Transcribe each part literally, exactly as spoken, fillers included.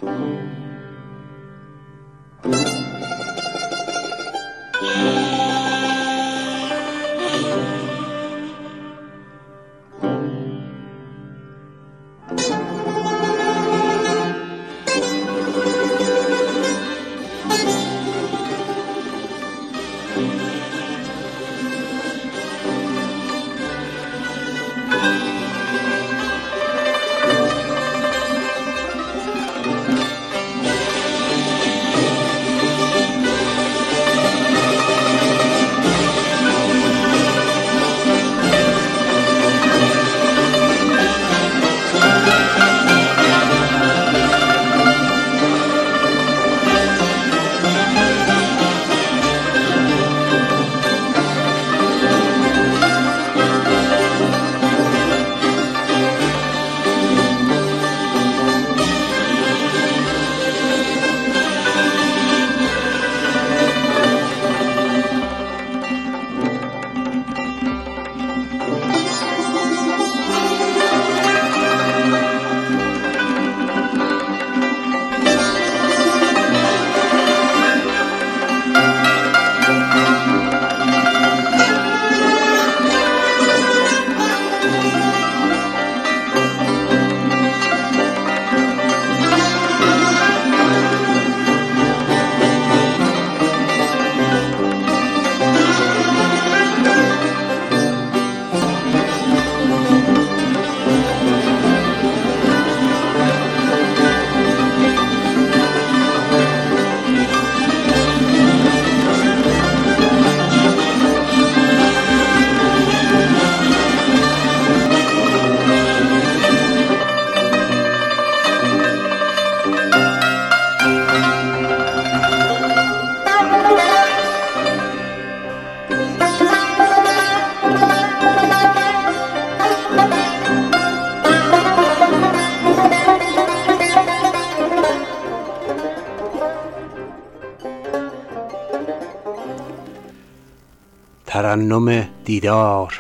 ترنم دیدار.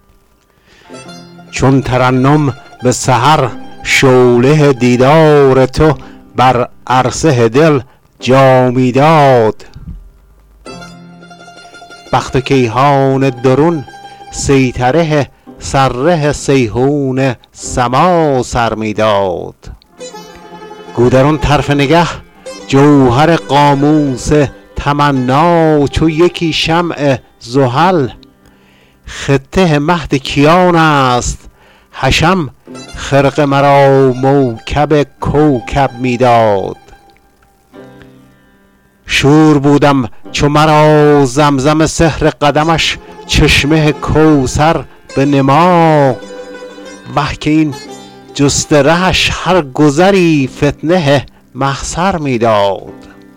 چون ترنم به سحر شعله دیدار تو بر عرصه دل جا می داد، بخت کیهان درون سیطره سره سیحون سما سر می داد. گودران طرف نگه جوهر قاموس تمنا، چو یکی شمع زحل خطه مهد کیان است. حشم خرقه مرا موکب کوکب میداد. شور بودم چو مرا زمزم سحر قدمش چشمه کوثر به نما، وه که این جست رهش هر گذری فتنه محصر میداد.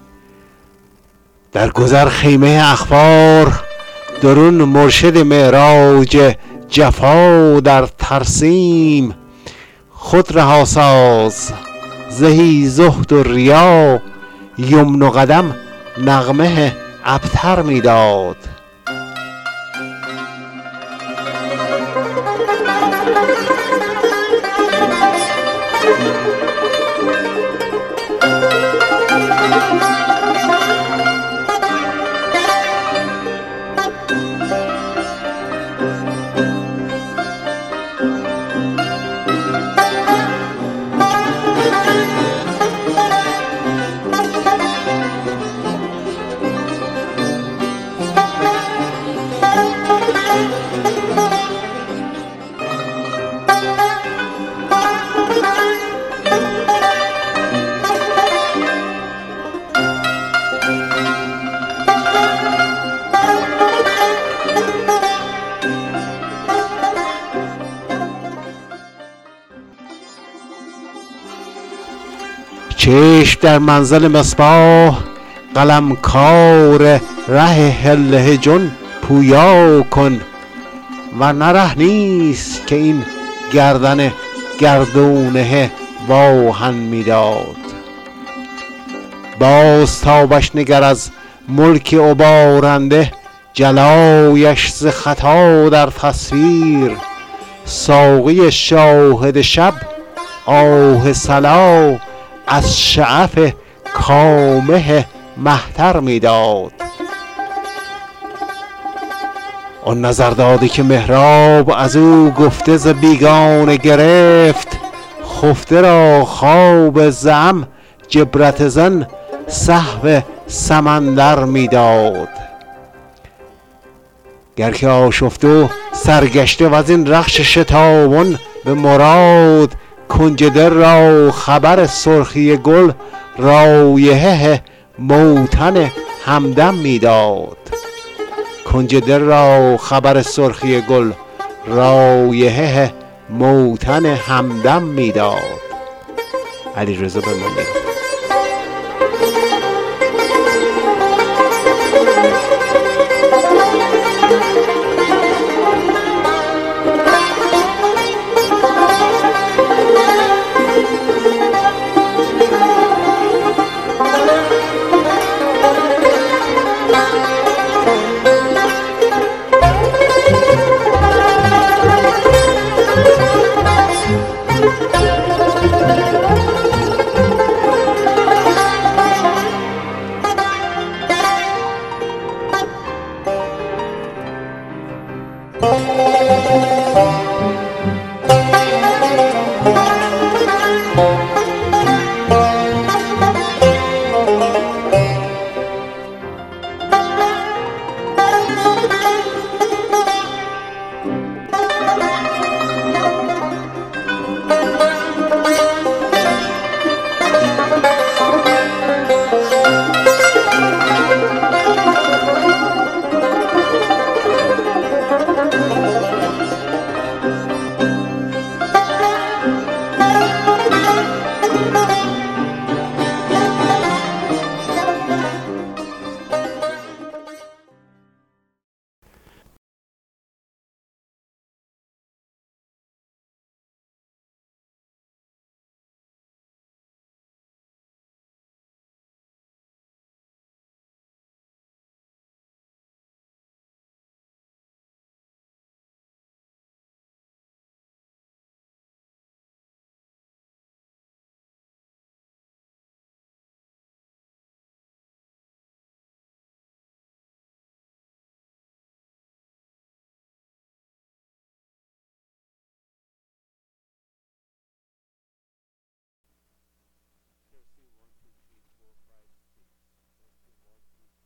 در گذر خیمه اخبار درون مرشد معراج جفا در ترسیم، خود رها ساز زهی زهد و ریا، یمن و قدم نغمه ابتر میداد. چشم در منزل مصباح قلم کار ره هله جن پویا کن، ورنه ره نیست که این گردن گردونه واهن میداد. باز تابش نگر از ملک عبارنده، جلایش ز خطا در تصویر. ساقی شاهد شب آه صلا از شعف کامه مهتر میداد. آن نظر داده که مهراب از او گفته ز بیگانه گرفت، خفته را خواب زعم جبرت زن سهو سمندر میداد. گر که آشفته و سرگشته و از این رخش شتابان به مراد، کنج دل را خبر سرخی گل رایحه موتن همدم میداد. کنج دل را خبر سرخی گل رایحه موتن همدم میداد. علیرضا بنانی.